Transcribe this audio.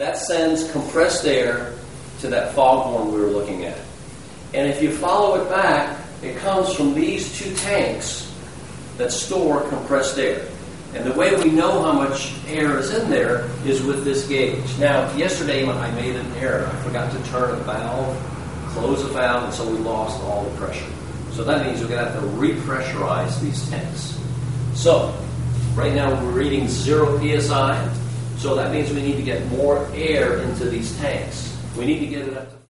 that sends compressed air to that foghorn we were looking at. And if you follow it back, it comes from these two tanks that store compressed air. And the way we know how much air is in there is with this gauge. Now, yesterday I made an error. I forgot to turn a valve, close a valve, and so we lost all the pressure. So that means we're going to have to repressurize these tanks. So, right now we're reading 0 psi, so that means we need to get more air into these tanks. We need to get it up to